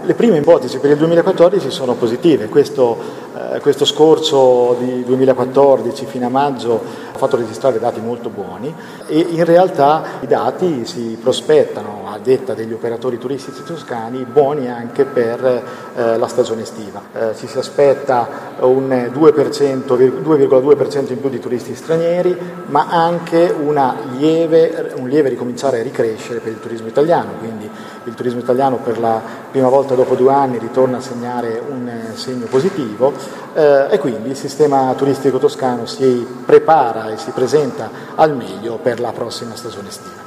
Le prime ipotesi per il 2014 sono positive. Questo scorcio di 2014 fino a maggio ha fatto registrare dati molto buoni e in realtà i dati si prospettano, a detta degli operatori turistici toscani, buoni anche per la stagione estiva. Ci si aspetta un 2,2% in più di turisti stranieri, ma anche un lieve ricominciare a ricrescere per il turismo italiano, quindi il turismo italiano per la prima volta dopo 2 anni ritorna a segnare un segno positivo e quindi il sistema turistico toscano si prepara e si presenta al meglio per la prossima stagione estiva.